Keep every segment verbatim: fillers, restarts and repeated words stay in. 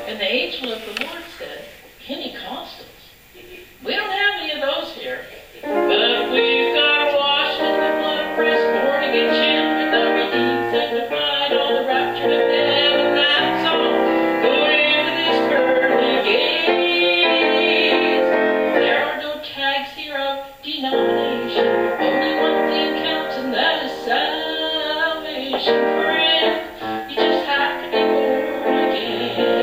And the angel of the Lord said, Pentecostals. We don't have any of those here. But we've got washed in the blood, pressed, born again, children, the redeemed, sanctified, all the raptured of heaven, that's all. Go into these pearly gates. There are no tags here of denomination. Only one thing counts, and that is salvation. Friend, you just have to be born again.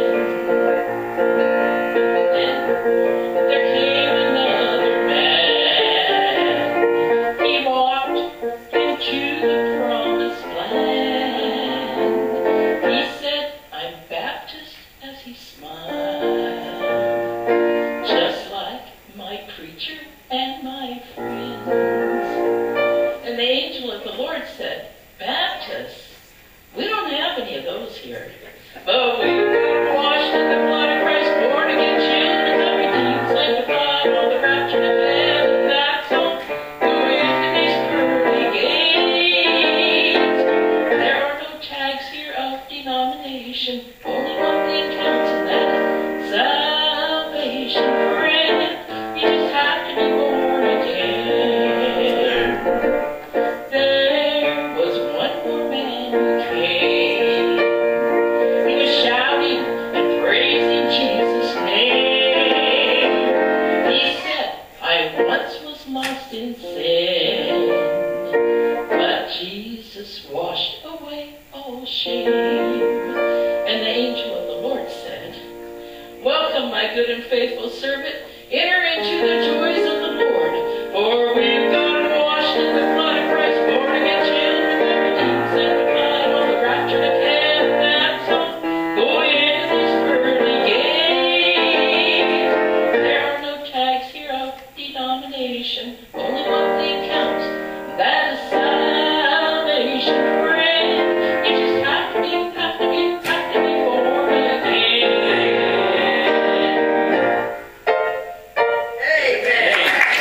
Then there came another man. He walked into the promised land. He said, I'm Baptist, as he smiled, just like my preacher and my friends. And the angel of the Lord said, Baptists? We don't have any of those here. But we've been washed in the blood of Christ, born again, children of redeemed, sanctified, all the raptured of heaven, that's all. Go into these pearly gates. There are no tags here of denomination. Only one thing counts, and that is salvation. Friend, you just have to be born again. There was one more man who came. He was shouting and praising Jesus' name. He said, I once was lost in sin, but Jesus washed away all shame. And the angel of the Lord said, Welcome, my good and faithful servant. Enter into the joys of the Lord. For we've got washed in the blood of Christ, born again, children, the redeemed, sanctified, all the raptured of heaven, that's all. Go into these pearly gates. There are no tags here of denomination. Only one thing counts, and that is salvation. Friend, you just have to be, have to be, have to be born again. Amen.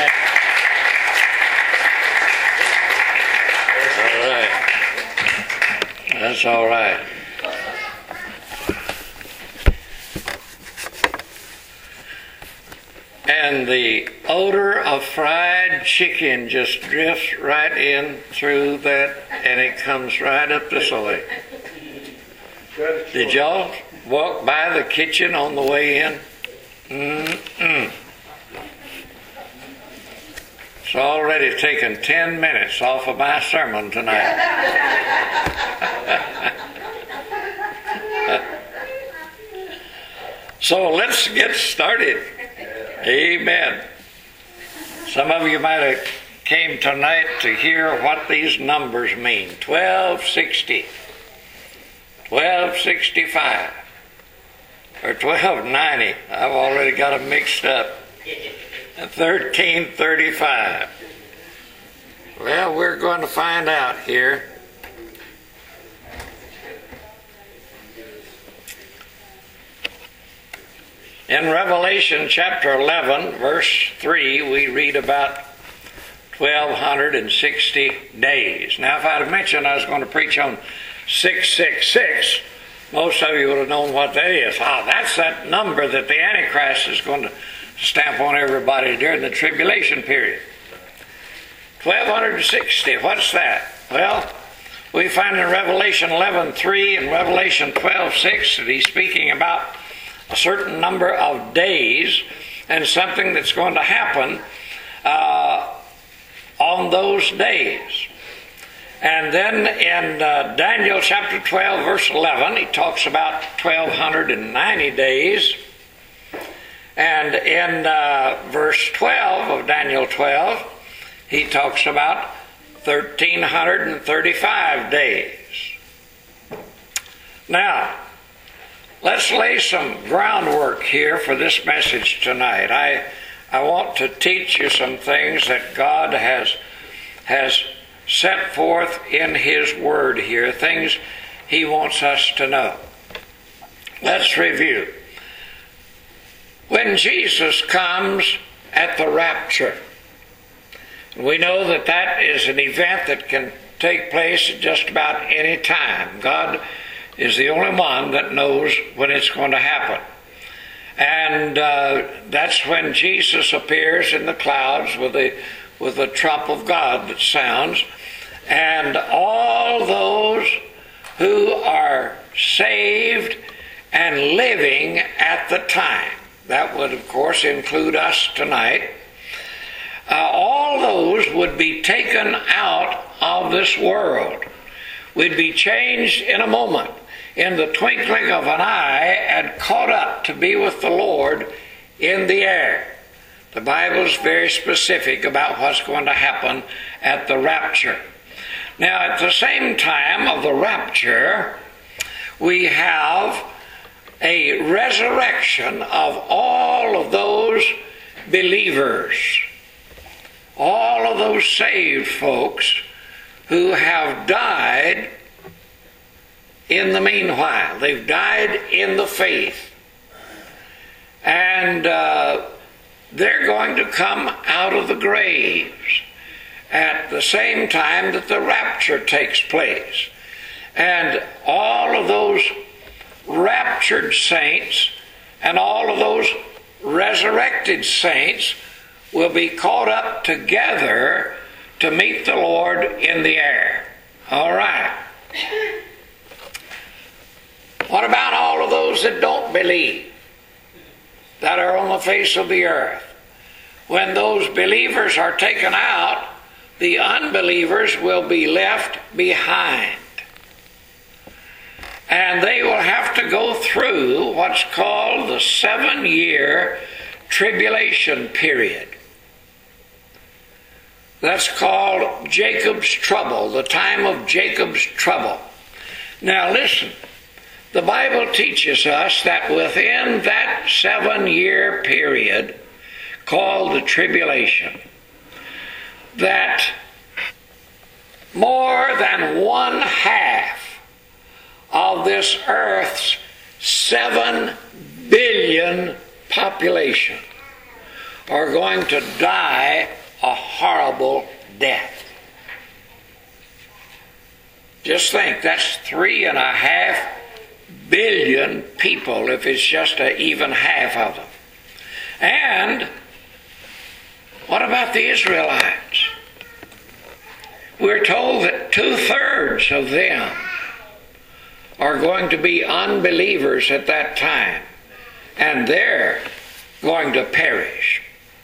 All right. That's all right. And the odor of fried chicken just drifts right in through that, and it comes right up this way. Did y'all walk by the kitchen on the way in? Mm-mm. It's already taken ten minutes off of my sermon tonight. So let's get started. Amen. Some of you might have came tonight to hear what these numbers mean. twelve sixty, twelve sixty-five, or twelve ninety. I've already got them mixed up. thirteen thirty-five. Well, we're going to find out here. In Revelation chapter eleven, verse three, we read about twelve sixty days. Now, if I'd have mentioned I was going to preach on six six six, most of you would have known what that is. Ah, that's that number that the Antichrist is going to stamp on everybody during the tribulation period. twelve sixty, what's that? Well, we find in Revelation eleven three and Revelation twelve six that he's speaking about a certain number of days and something that's going to happen uh, on those days. And then in uh, Daniel chapter twelve, verse eleven, he talks about twelve ninety days. And in uh, verse twelve of Daniel twelve, he talks about thirteen thirty-five days. Now, let's lay some groundwork here for this message tonight. I I want to teach you some things that God has has set forth in His Word here, things He wants us to know. Let's review. When Jesus comes at the rapture, we know that that is an event that can take place at just about any time. God is the only one that knows when it's going to happen. And uh, that's when Jesus appears in the clouds with a, with a trump of God that sounds. And all those who are saved and living at the time, that would of course include us tonight, uh, all those would be taken out of this world. We'd be changed in a moment, in the twinkling of an eye, and caught up to be with the Lord in the air. The Bible is very specific about what's going to happen at the rapture. Now, at the same time of the rapture, we have a resurrection of all of those believers, all of those saved folks who have died in the meanwhile. They've died in the faith. And uh, they're going to come out of the graves at the same time that the rapture takes place. And all of those raptured saints and all of those resurrected saints will be caught up together to meet the Lord in the air. All right. What about all of those that don't believe, that are on the face of the earth? When those believers are taken out, the unbelievers will be left behind. And they will have to go through what's called the seven-year tribulation period. That's called Jacob's trouble, the time of Jacob's trouble. Now listen, the Bible teaches us that within that seven-year period called the tribulation, that more than one half of this earth's seven billion population are going to die a horrible death. Just think, that's three and a half billion people if it's just an even half of them. And what about the Israelites? We're told that two-thirds of them are going to be unbelievers at that time, and they're going to perish.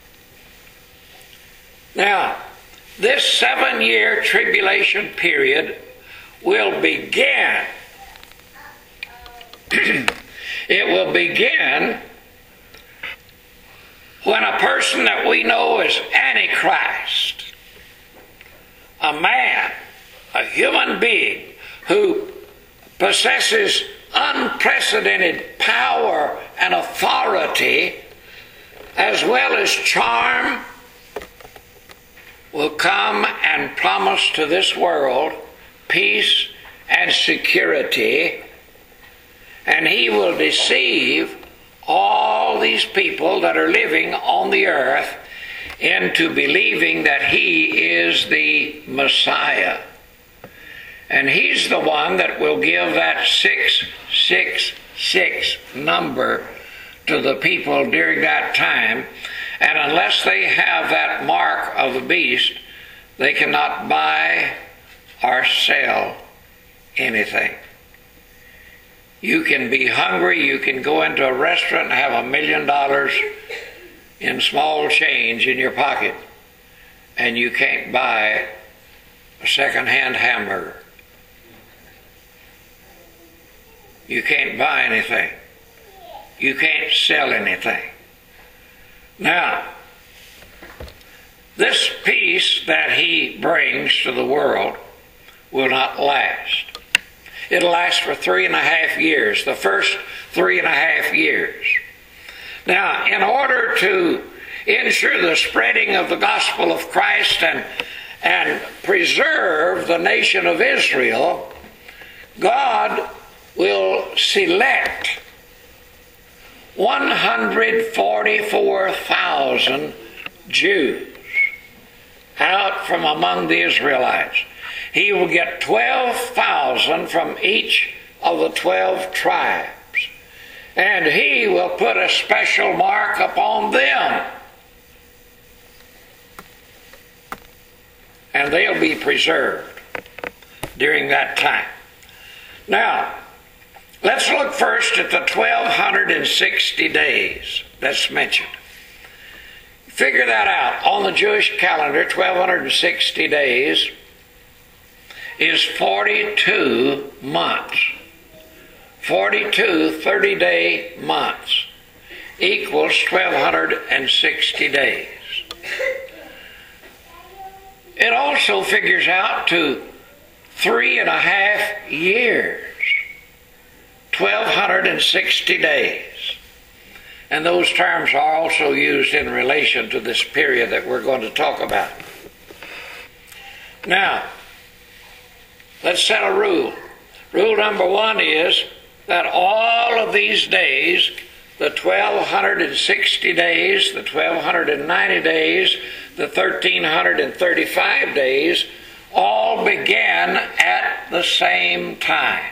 Now, this seven-year tribulation period will begin. It will begin when a person that we know as Antichrist, a man, a human being who possesses unprecedented power and authority as well as charm, will come and promise to this world peace and security, and he will deceive all these people that are living on the earth into believing that he is the Messiah. And he's the one that will give that six six six number to the people during that time. And unless they have that mark of the beast, they cannot buy or sell anything. You can be hungry, you can go into a restaurant and have a million dollars in small change in your pocket, and you can't buy a second-hand hamburger. You can't buy anything. You can't sell anything. Now, this peace that he brings to the world will not last. It'll last for three and a half years, the first three and a half years. Now, in order to ensure the spreading of the gospel of Christ and, and preserve the nation of Israel, God will select one hundred forty-four thousand Jews out from among the Israelites. He will get twelve thousand from each of the twelve tribes, and he will put a special mark upon them, and they'll be preserved during that time. Now, let's look first at the twelve sixty days that's mentioned. Figure that out. On the Jewish calendar, twelve sixty days is forty-two months. forty-two thirty-day months equals twelve sixty days. It also figures out to three and a half years, twelve sixty days. And those terms are also used in relation to this period that we're going to talk about. Now, let's set a rule. Rule number one is that all of these days, the twelve sixty days, the twelve ninety days, the one thousand three hundred thirty-five days, all began at the same time.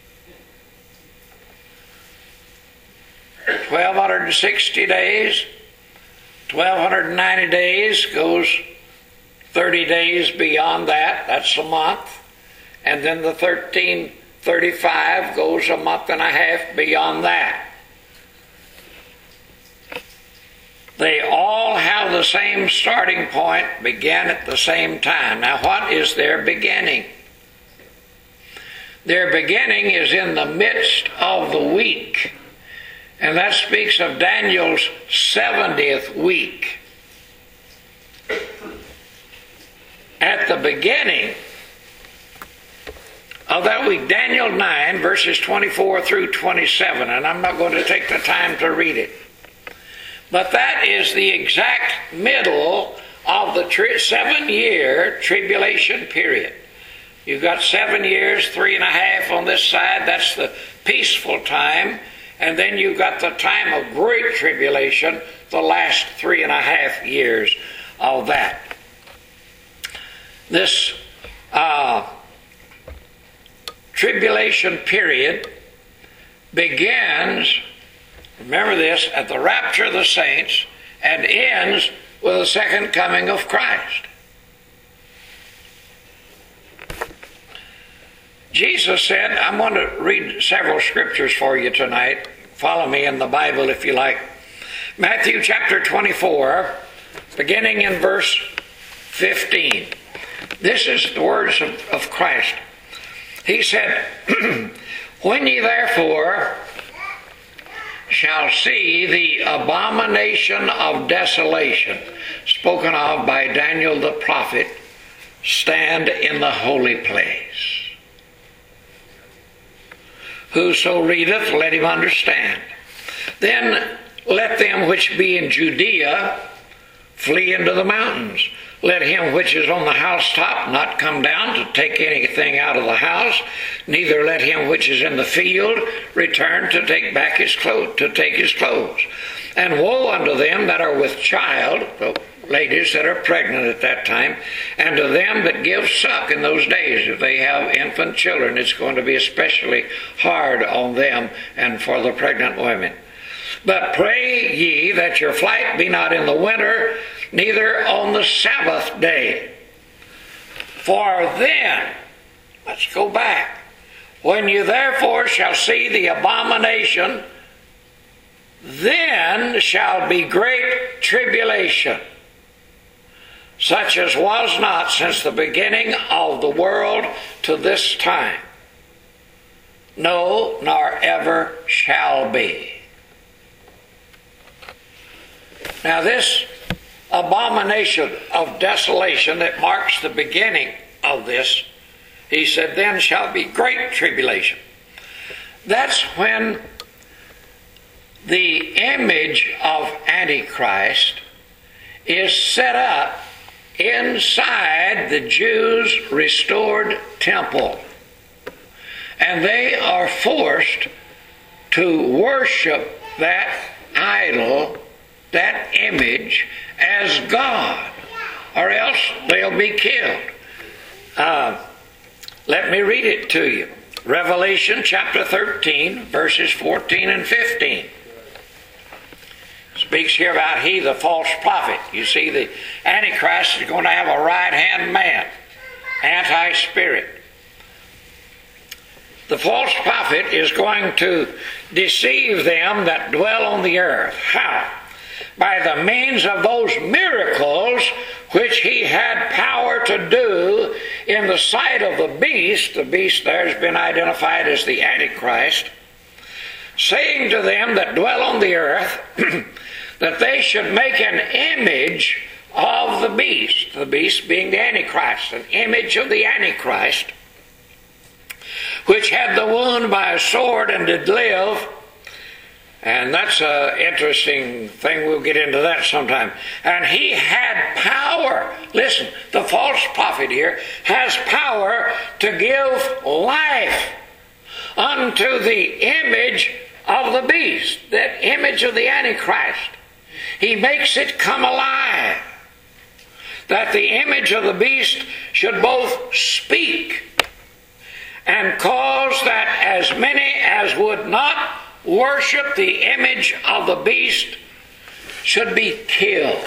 twelve sixty days, twelve ninety days goes thirty days beyond that, that's a month, and then the thirteen thirty-five goes a month and a half beyond that. They all have the same starting point, began at the same time. Now, what is their beginning? Their beginning is in the midst of the week, and that speaks of Daniel's seventieth week. At the beginning of that week, Daniel nine, verses twenty-four through twenty-seven, and I'm not going to take the time to read it. But that is the exact middle of the tri- seven-year tribulation period. You've got seven years, three and a half on this side, that's the peaceful time, and then you've got the time of great tribulation, the last three and a half years of that. This uh, tribulation period begins, remember this, at the rapture of the saints and ends with the second coming of Christ. Jesus said, I'm going to read several scriptures for you tonight. Follow me in the Bible if you like. Matthew chapter twenty-four, beginning in verse fifteen. This is the words of, of Christ. He said, when ye therefore shall see the abomination of desolation, spoken of by Daniel the prophet, stand in the holy place. Whoso readeth, let him understand. Then let them which be in Judea flee into the mountains. Let him which is on the housetop not come down to take anything out of the house, neither let him which is in the field return to take back his clothes, to take his clothes. And woe unto them that are with child, the ladies that are pregnant at that time, and to them that give suck in those days. If they have infant children, it's going to be especially hard on them and for the pregnant women. But pray ye that your flight be not in the winter, neither on the Sabbath day. For then, let's go back, when you therefore shall see the abomination, then shall be great tribulation, such as was not since the beginning of the world to this time, no, nor ever shall be. Now this abomination of desolation that marks the beginning of this, he said, then shall be great tribulation. That's when the image of Antichrist is set up inside the Jews' restored temple. And they are forced to worship that idol, that image, as God, or else they'll be killed. Uh, let me read it to you. Revelation chapter thirteen, verses fourteen and fifteen. Speaks here about he, the false prophet. You see, the Antichrist is going to have a right-hand man, anti-spirit. The false prophet is going to deceive them that dwell on the earth. How? By the means of those miracles which he had power to do in the sight of the beast. The beast there has been identified as the Antichrist, saying to them that dwell on the earth that they should make an image of the beast, the beast being the Antichrist, an image of the Antichrist, which had the wound by a sword and did live. And that's an interesting thing. We'll get into that sometime. And he had power. Listen, the false prophet here has power to give life unto the image of the beast, that image of the Antichrist. He makes it come alive, that the image of the beast should both speak and cause that as many as would not worship the image of the beast should be killed.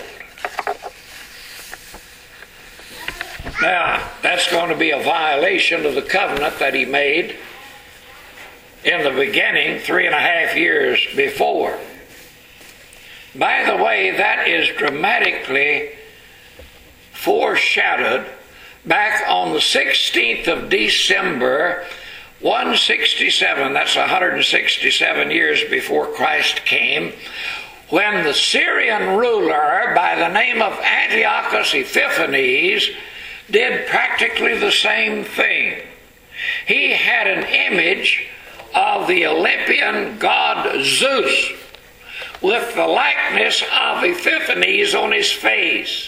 Now, that's going to be a violation of the covenant that he made in the beginning, three and a half years before. By the way, that is dramatically foreshadowed back on the sixteenth of December, one sixty-seven, that's one hundred sixty-seven years before Christ came, when the Syrian ruler by the name of Antiochus Epiphanes did practically the same thing. He had an image of the Olympian god Zeus with the likeness of Epiphanes on his face.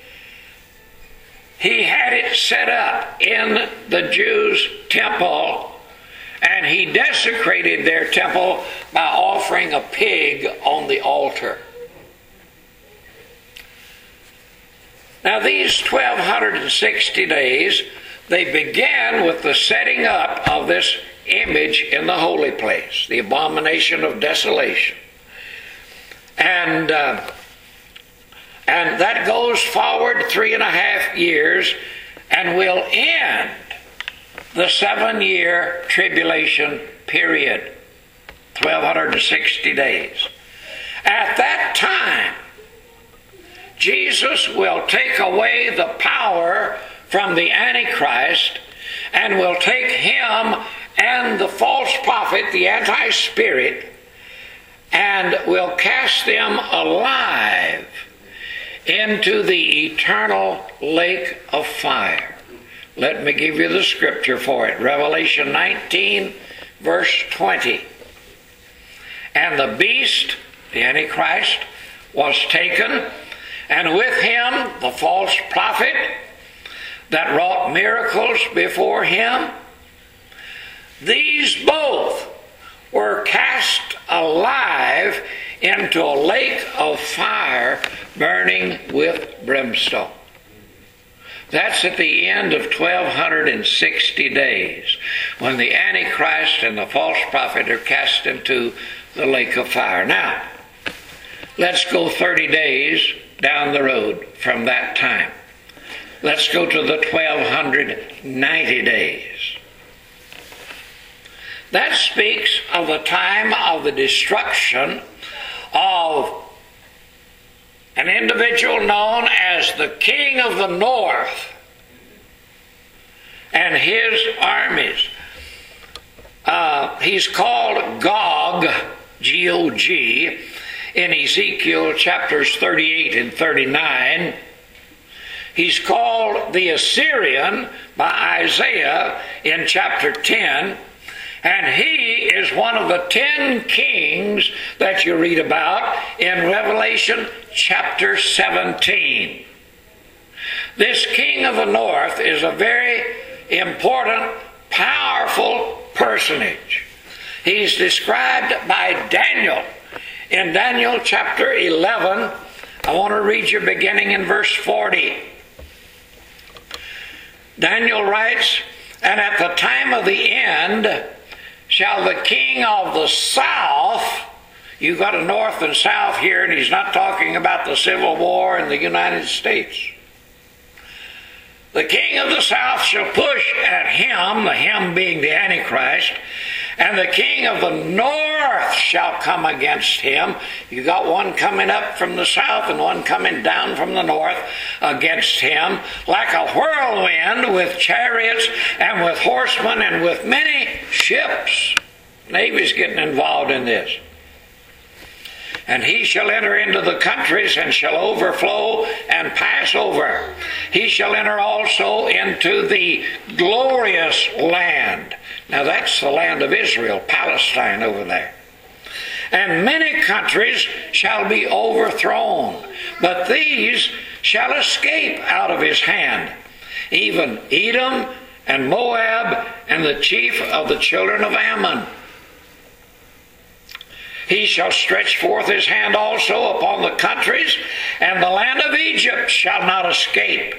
He had it set up in the Jews' temple, and he desecrated their temple by offering a pig on the altar. Now these twelve sixty days, they began with the setting up of this image in the holy place, the abomination of desolation. And uh, and that goes forward three and a half years and will end the seven-year tribulation period, twelve sixty days. At that time, Jesus will take away the power from the Antichrist and will take him and the false prophet, the anti-spirit, and will cast them alive into the eternal lake of fire. Let me give you the scripture for it. Revelation nineteen, verse twenty. And the beast, the Antichrist, was taken, and with him the false prophet that wrought miracles before him. These both were cast alive into a lake of fire burning with brimstone. That's at the end of twelve sixty days, when the Antichrist and the false prophet are cast into the lake of fire. Now, let's go thirty days down the road from that time. Let's go to the twelve ninety days. That speaks of the time of the destruction of an individual known as the King of the North and his armies. Uh, he's called Gog, G O G, in Ezekiel chapters thirty-eight and thirty-nine. He's called the Assyrian by Isaiah in chapter ten. And he is one of the ten kings that you read about in Revelation chapter seventeen. This king of the north is a very important, powerful personage. He's described by Daniel in Daniel chapter eleven. I want to read you beginning in verse forty. Daniel writes, And at the time of the end shall the king of the south, you've got a north and south here, and he's not talking about the Civil War in the United States. The king of the south shall push at him, the him being the Antichrist, and the king of the north shall come against him. You got one coming up from the south and one coming down from the north against him, like a whirlwind, with chariots and with horsemen and with many ships. Navy's getting involved in this. And he shall enter into the countries and shall overflow and pass over. He shall enter also into the glorious land. Now that's the land of Israel, Palestine over there. And many countries shall be overthrown, but these shall escape out of his hand, even Edom and Moab and the chief of the children of Ammon. He shall stretch forth his hand also upon the countries, and the land of Egypt shall not escape.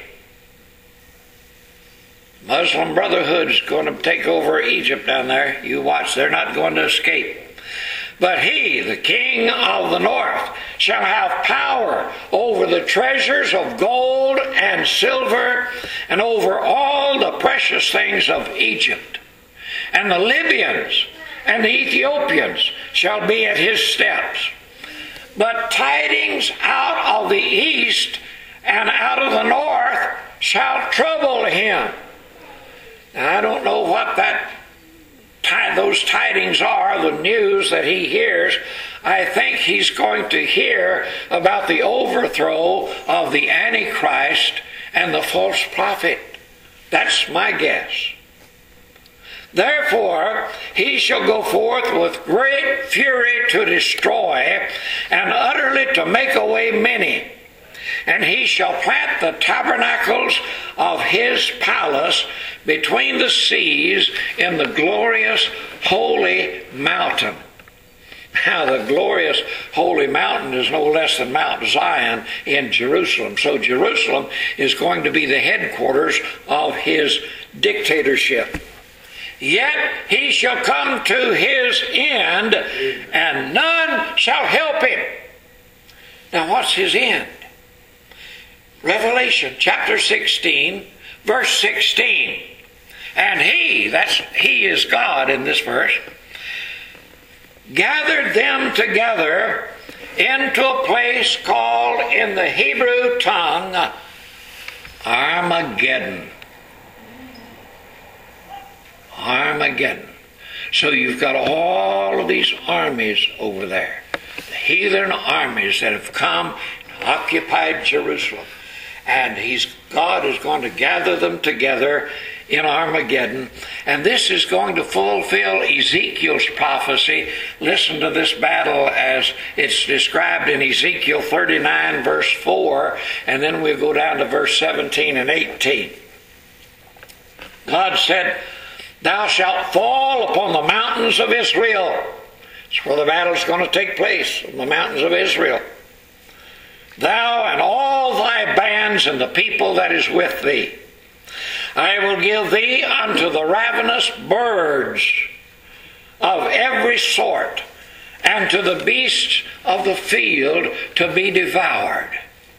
Muslim Brotherhood is going to take over Egypt down there. You watch, they're not going to escape. But he, the king of the north, shall have power over the treasures of gold and silver, and over all the precious things of Egypt. And the Libyans and the Ethiopians shall be at his steps. But tidings out of the east and out of the north shall trouble him. Now, I don't know what that those tidings are, the news that he hears. I think he's going to hear about the overthrow of the Antichrist and the false prophet. That's my guess. Therefore, he shall go forth with great fury to destroy, and utterly to make away many. And he shall plant the tabernacles of his palace between the seas in the glorious holy mountain. Now, the glorious holy mountain is no less than Mount Zion in Jerusalem. So Jerusalem is going to be the headquarters of his dictatorship. Yet he shall come to his end, and none shall help him. Now, what's his end? Revelation chapter sixteen, verse sixteen. And he, that's he is God in this verse, gathered them together into a place called in the Hebrew tongue Armageddon. Armageddon. So you've got all of these armies over there, the heathen armies that have come and occupied Jerusalem. And he's, God is going to gather them together in Armageddon. And this is going to fulfill Ezekiel's prophecy. Listen to this battle as it's described in Ezekiel thirty-nine, verse four. And then we'll go down to verse seventeen and eighteen. God said, "Thou shalt fall upon the mountains of Israel." That's where the battle is going to take place, on the mountains of Israel. "Thou and all thy bands and the people that is with thee. I will give thee unto the ravenous birds of every sort, and to the beasts of the field to be devoured.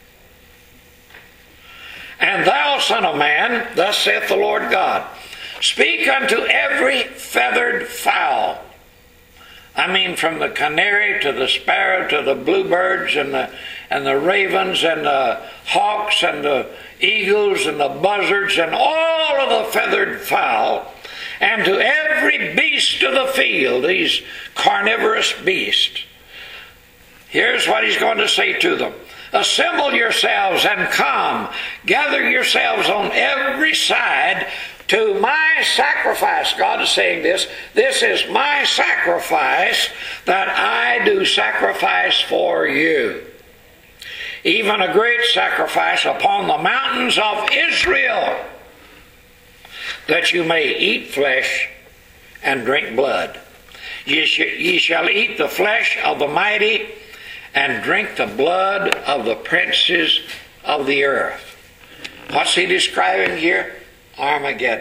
And thou, son of man, thus saith the Lord God, speak unto every feathered fowl." I mean, from the canary to the sparrow to the bluebirds and the and the ravens and the hawks and the eagles and the buzzards and all of the feathered fowl, and to every beast of the field, these carnivorous beasts. Here's what he's going to say to them. "Assemble yourselves and come, gather yourselves on every side to my sacrifice." God is saying this. "This is my sacrifice that I do sacrifice for you. Even a great sacrifice upon the mountains of Israel, that you may eat flesh and drink blood. Ye, sh- ye shall eat the flesh of the mighty and drink the blood of the princes of the earth." What's he describing here? Armageddon.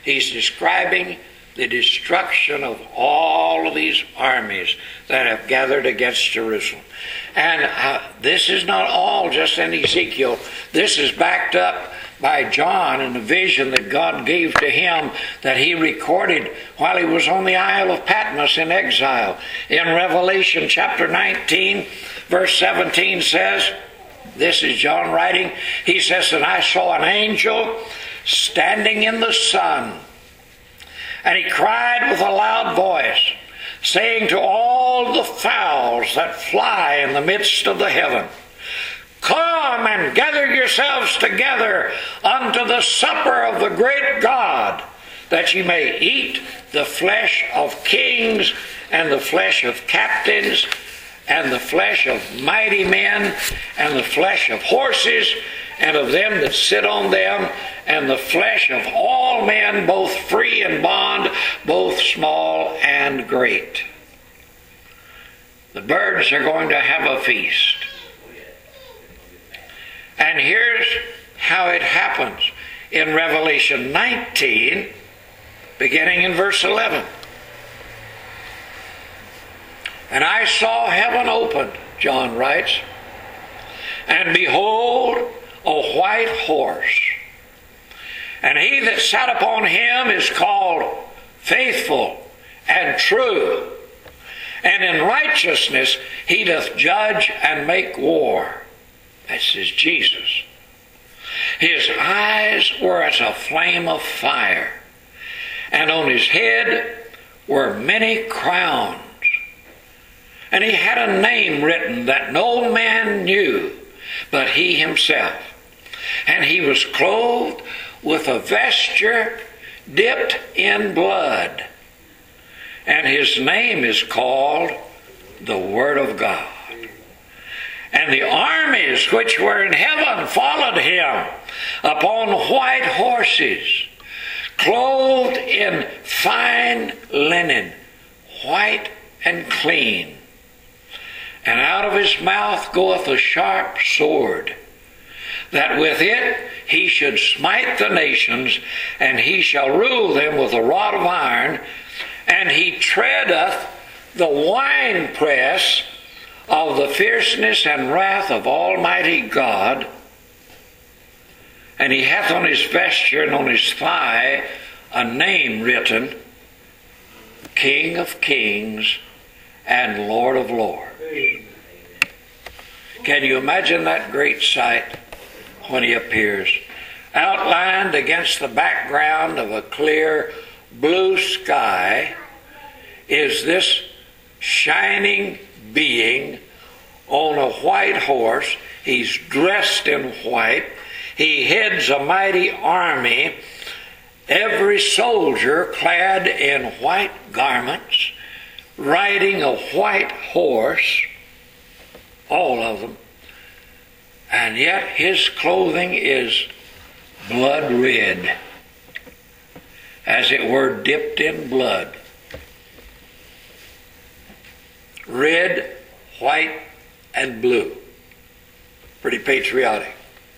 He's describing the destruction of all of these armies that have gathered against Jerusalem. And uh, this is not all just in Ezekiel. This is backed up by John in the vision that God gave to him that he recorded while he was on the Isle of Patmos in exile. In Revelation chapter nineteen, verse seventeen says, this is John writing, he says, and I saw an angel standing in the sun, and he cried with a loud voice, saying to all the fowls that fly in the midst of the heaven, come and gather yourselves together unto the supper of the great God, that ye may eat the flesh of kings, and the flesh of captains, and the flesh of mighty men, and the flesh of horses, and of them that sit on them, and the flesh of all men, both free and bond, both small and great. The birds are going to have a feast. And here's how it happens in Revelation nineteen, beginning in verse eleven. And I saw heaven opened, John writes, and behold, a white horse. And he that sat upon him is called Faithful and True. And in righteousness he doth judge and make war. This is Jesus. His eyes were as a flame of fire, and on his head were many crowns. And he had a name written that no man knew but he himself. And he was clothed with a vesture dipped in blood. And his name is called the Word of God. And the armies which were in heaven followed him upon white horses, clothed in fine linen, white and clean. And out of his mouth goeth a sharp sword, that with it he should smite the nations, and he shall rule them with a rod of iron, and he treadeth the winepress of the fierceness and wrath of Almighty God. And he hath on his vesture and on his thigh a name written, King of Kings and Lord of Lords. Can you imagine that great sight when he appears? Outlined against the background of a clear blue sky is this shining being on a white horse. He's dressed in white. He heads a mighty army, every soldier clad in white garments, riding a white horse, all of them. And yet his clothing is blood red, as it were dipped in blood. Red, white, and blue. Pretty patriotic.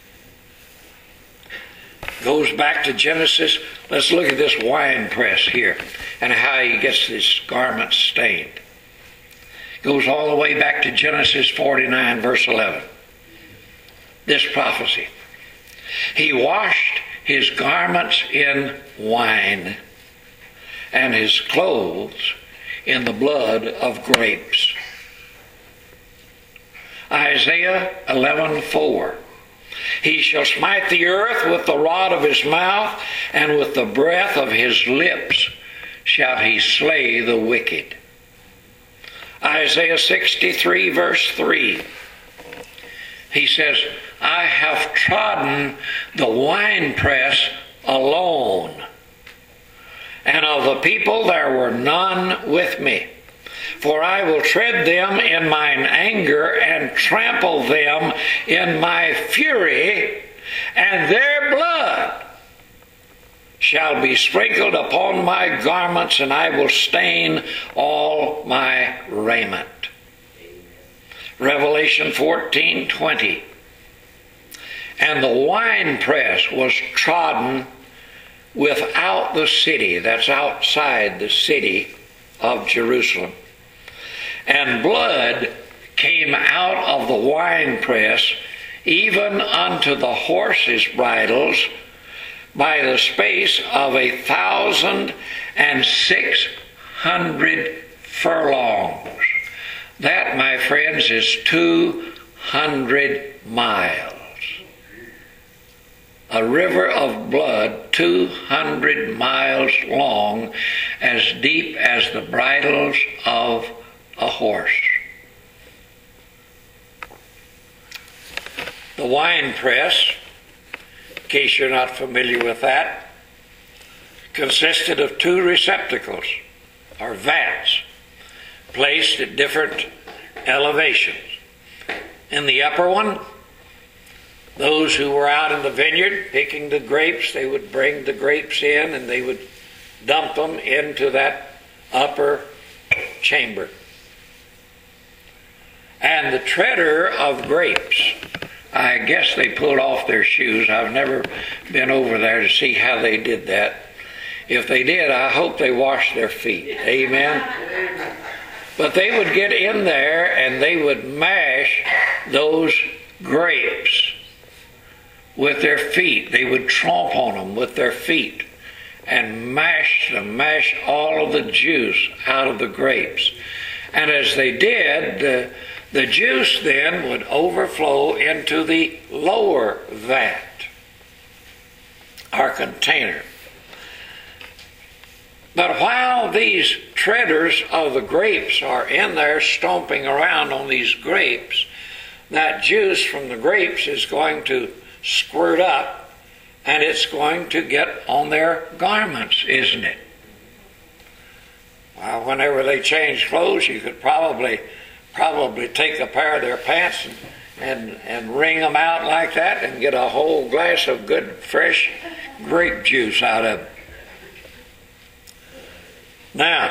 Goes back to Genesis. Let's look at this wine press here and how he gets his garments stained. Goes all the way back to Genesis forty-nine, verse eleven. This prophecy. He washed his garments in wine, and his clothes in the blood of grapes. Isaiah eleven four. He shall smite the earth with the rod of his mouth, and with the breath of his lips shall he slay the wicked. Isaiah sixty-three verse three. He says, I have trodden the winepress alone, and of the people there were none with me. For I will tread them in mine anger, and trample them in my fury, and their blood shall be sprinkled upon my garments, and I will stain all my raiment. Revelation fourteen twenty. And the winepress was trodden without the city, that's outside the city of Jerusalem. And blood came out of the winepress, even unto the horses' bridles, by the space of a thousand and six hundred furlongs. That, my friends, is two hundred miles. A river of blood two hundred miles long, as deep as the bridles of a horse. The wine press, in case you're not familiar with that, consisted of two receptacles, or vats, placed at different elevations. In the upper one, those who were out in the vineyard picking the grapes, they would bring the grapes in and they would dump them into that upper chamber. And the treader of grapes, I guess they pulled off their shoes. I've never been over there to see how they did that. If they did, I hope they washed their feet. Amen? But they would get in there and they would mash those grapes with their feet. They would tromp on them with their feet and mash them, mash all of the juice out of the grapes. And as they did, the, the juice then would overflow into the lower vat, our container. But while these treaders of the grapes are in there stomping around on these grapes, that juice from the grapes is going to squirt up and it's going to get on their garments, isn't it? Well, whenever they change clothes, you could probably probably take a pair of their pants and, and, and wring them out like that and get a whole glass of good fresh grape juice out of it. Now,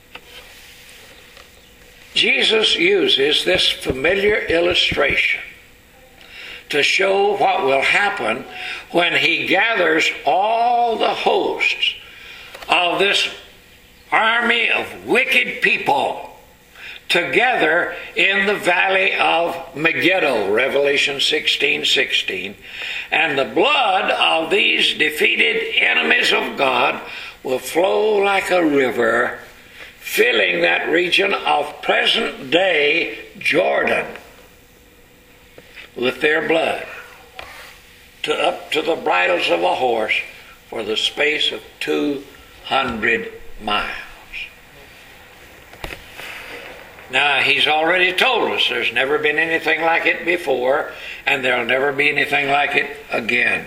Jesus uses this familiar illustration to show what will happen when he gathers all the hosts of this army of wicked people together in the valley of Megiddo, Revelation sixteen sixteen, and the blood of these defeated enemies of God will flow like a river, filling that region of present-day Jordan with their blood, to up to the bridles of a horse for the space of two hundred miles. Now, he's already told us there's never been anything like it before, and there'll never be anything like it again.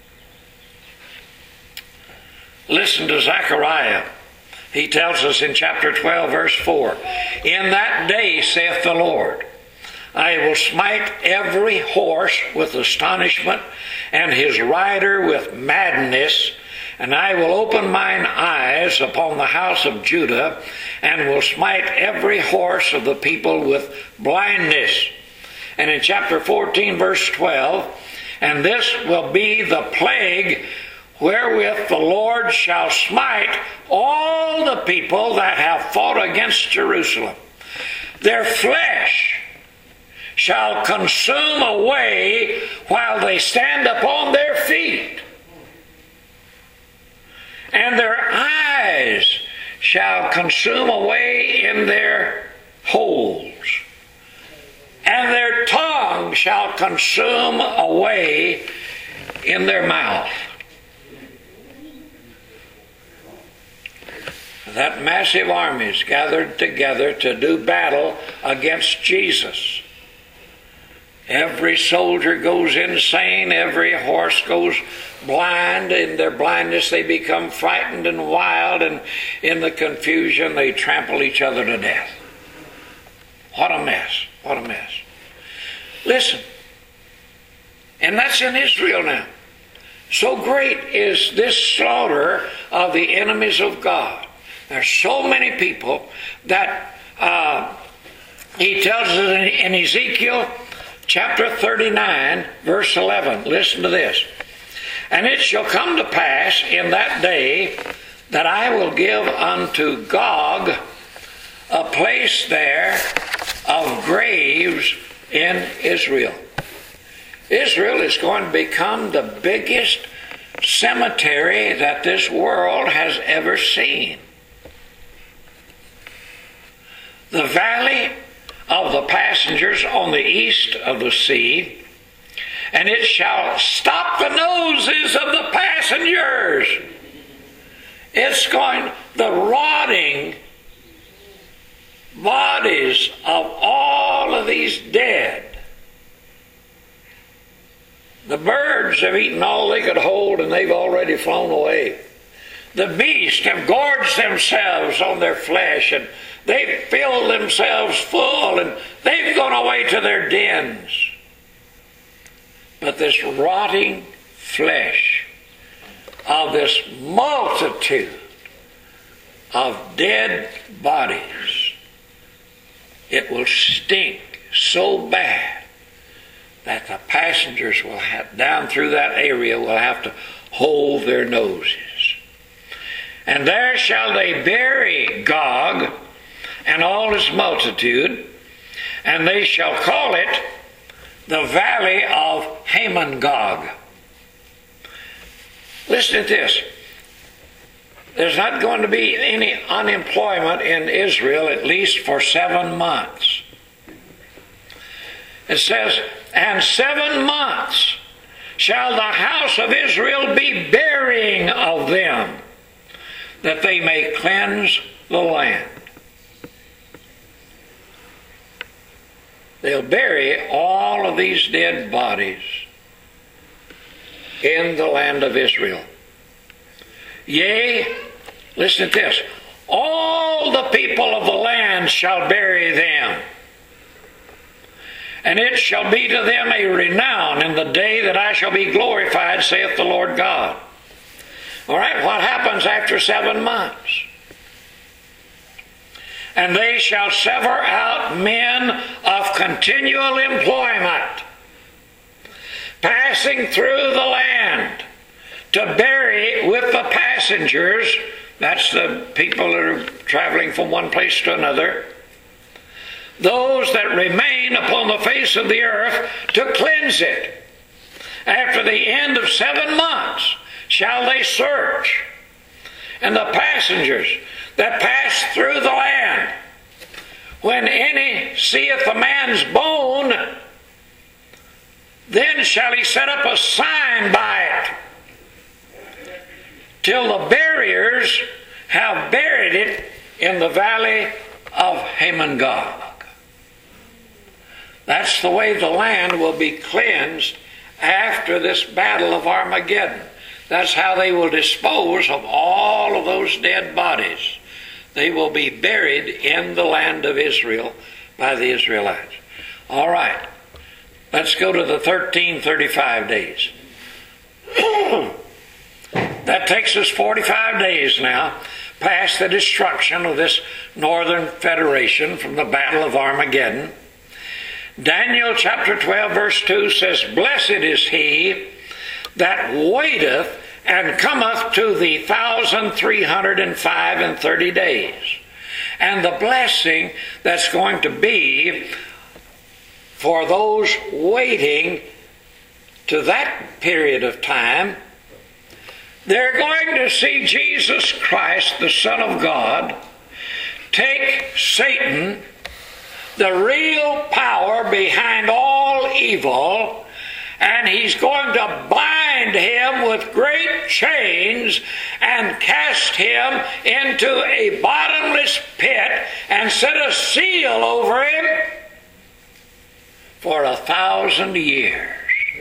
Listen to Zechariah. He tells us in chapter twelve, verse four, "In that day, saith the Lord, I will smite every horse with astonishment, and his rider with madness, and I will open mine eyes upon the house of Judah, and will smite every horse of the people with blindness." And in chapter fourteen, verse twelve, "And this will be the plague wherewith the Lord shall smite all the people that have fought against Jerusalem. Their flesh shall consume away while they stand upon their feet, and their eyes shall consume away in their holes, and their tongue shall consume away in their mouth." That massive army is gathered together to do battle against Jesus. Every soldier goes insane. Every horse goes blind. In their blindness they become frightened and wild, and in the confusion they trample each other to death. What a mess. What a mess. Listen. And that's in Israel now. So great is this slaughter of the enemies of God. There's so many people that uh, he tells us in, in Ezekiel chapter thirty-nine, verse eleven. Listen to this. And it shall come to pass in that day that I will give unto Gog a place there of graves in Israel. Israel is going to become the biggest cemetery that this world has ever seen. The valley of the passengers on the east of the sea, and it shall stop the noses of the passengers. It's going, the rotting bodies of all of these dead. The birds have eaten all they could hold and they've already flown away. The beasts have gorged themselves on their flesh and they've filled themselves full and they've gone away to their dens. But this rotting flesh of this multitude of dead bodies, it will stink so bad that the passengers will have, down through that area will have to hold their noses. And there shall they bury Gog and all his multitude, and they shall call it the valley of Hamon-Gog. Listen to this. There's not going to be any unemployment in Israel, at least for seven months. It says, and seven months shall the house of Israel be burying of them, that they may cleanse the land. They'll bury all of these dead bodies in the land of Israel. Yea, listen to this, all the people of the land shall bury them, and it shall be to them a renown in the day that I shall be glorified, saith the Lord God. All right, what happens after seven months? And they shall sever out men of continual employment, passing through the land, to bury with the passengers, that's the people that are traveling from one place to another, those that remain upon the face of the earth to cleanse it. After the end of seven months shall they search, and the passengers that pass through the land, when any seeth a man's bone, then shall he set up a sign by it, till the buriers have buried it in the valley of Hamon-Gog. That's the way the land will be cleansed after this battle of Armageddon. That's how they will dispose of all of those dead bodies. They will be buried in the land of Israel by the Israelites. All right, let's go to the thirteen thirty-five days. That takes us forty-five days now past the destruction of this northern federation from the battle of Armageddon. Daniel chapter twelve verse two says, blessed is he that waiteth and cometh to the thousand three hundred and five and thirty days. And the blessing that's going to be for those waiting to that period of time, they're going to see Jesus Christ, the Son of God, take Satan, the real power behind all evil, and he's going to bind him with great chains and cast him into a bottomless pit and set a seal over him for a thousand years.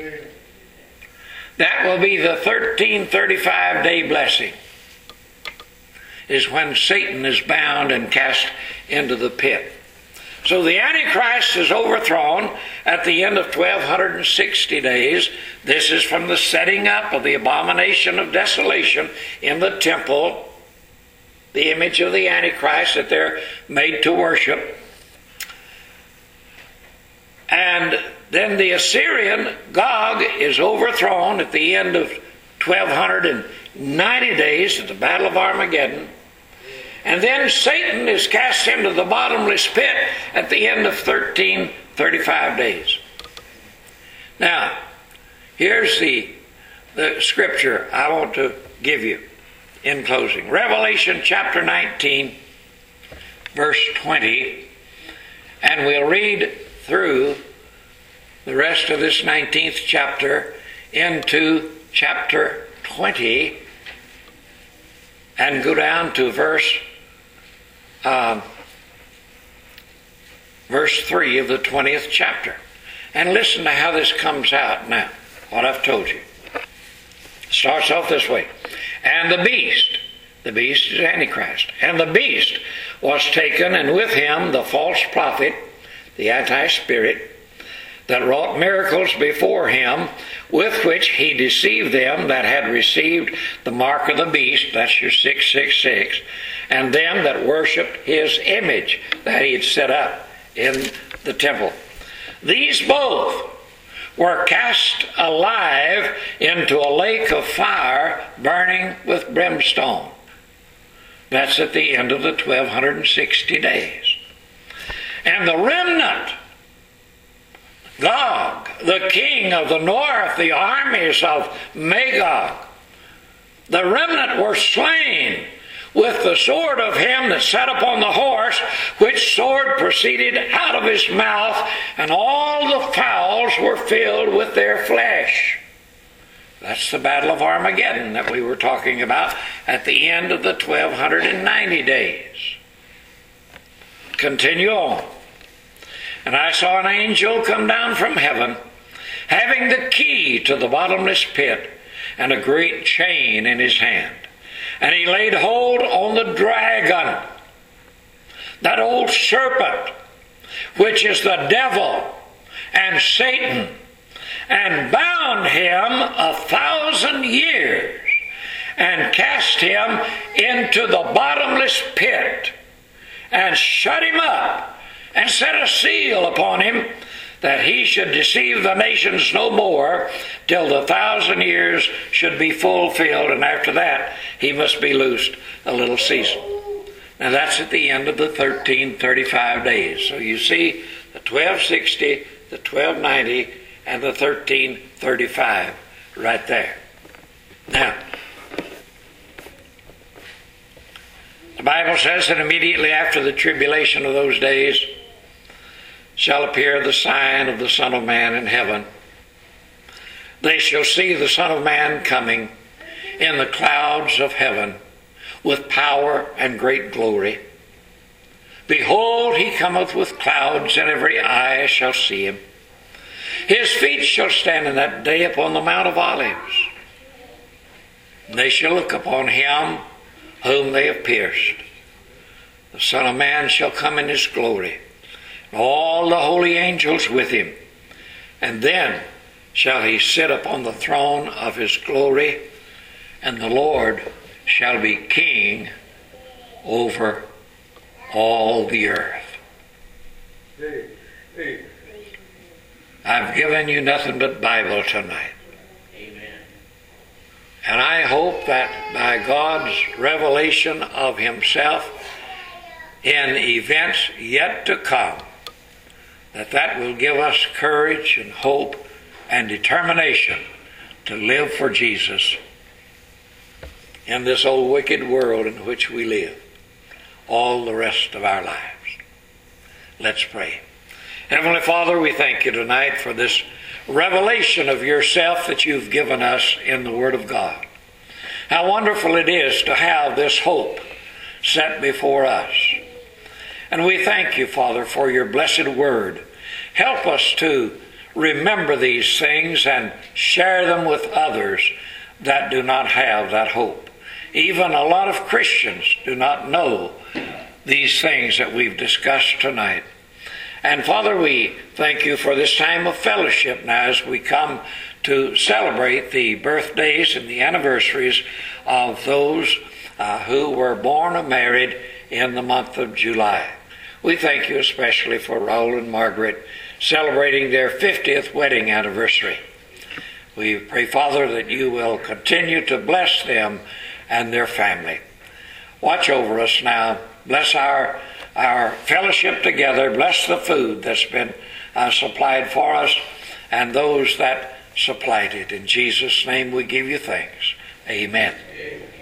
That will be the thirteen thirty-five day blessing, is when Satan is bound and cast into the pit. So the Antichrist is overthrown at the end of twelve sixty days. This is from the setting up of the abomination of desolation in the temple, the image of the Antichrist that they're made to worship. And then the Assyrian Gog is overthrown at the end of twelve ninety days at the Battle of Armageddon. And then Satan is cast into the bottomless pit at the end of thirteen thirty-five days. Now, here's the, the scripture I want to give you in closing. Revelation chapter nineteen, verse twenty. And we'll read through the rest of this nineteenth chapter into chapter twenty and go down to verse um, verse three of the twentieth chapter. And listen to how this comes out now, what I've told you. It starts off this way. And the beast, the beast is Antichrist, and the beast was taken, and with him the false prophet, the anti-spirit, that wrought miracles before him, with which he deceived them that had received the mark of the beast, that's your six six six, and them that worshipped his image that he had set up in the temple. These both were cast alive into a lake of fire burning with brimstone. That's at the end of the twelve sixty days. And the remnant, Gog, the king of the north, the armies of Magog, the remnant were slain with the sword of him that sat upon the horse, which sword proceeded out of his mouth, and all the fowls were filled with their flesh. That's the Battle of Armageddon that we were talking about at the end of the twelve ninety days. Continue on. And I saw an angel come down from heaven, having the key to the bottomless pit, and a great chain in his hand. And he laid hold on the dragon, that old serpent, which is the devil and Satan, and bound him a thousand years, and cast him into the bottomless pit, and shut him up, and set a seal upon him, that he should deceive the nations no more, till the thousand years should be fulfilled, and after that he must be loosed a little season. Now that's at the end of the thirteen thirty-five days. So you see the twelve sixty, the twelve ninety, and the thirteen thirty-five right there. Now, the Bible says that immediately after the tribulation of those days shall appear the sign of the Son of Man in heaven. They shall see the Son of Man coming in the clouds of heaven with power and great glory. Behold, he cometh with clouds, and every eye shall see him. His feet shall stand in that day upon the Mount of Olives. They shall look upon him whom they have pierced. The Son of Man shall come in his glory, all the holy angels with him. And then shall he sit upon the throne of his glory, and the Lord shall be king over all the earth. I've given you nothing but Bible tonight. Amen. And I hope that by God's revelation of himself in events yet to come, that that will give us courage and hope and determination to live for Jesus in this old wicked world in which we live all the rest of our lives. Let's pray. Heavenly Father, we thank you tonight for this revelation of yourself that you've given us in the Word of God. How wonderful it is to have this hope set before us. And we thank you, Father, for your blessed word. Help us to remember these things and share them with others that do not have that hope. Even a lot of Christians do not know these things that we've discussed tonight. And Father, we thank you for this time of fellowship now as we come to celebrate the birthdays and the anniversaries of those uh, who were born or married in the month of July. We thank you especially for Raul and Margaret celebrating their fiftieth wedding anniversary. We pray, Father, that you will continue to bless them and their family. Watch over us now. Bless our, our fellowship together. Bless the food that's been uh, supplied for us and those that supplied it. In Jesus' name we give you thanks. Amen. Amen.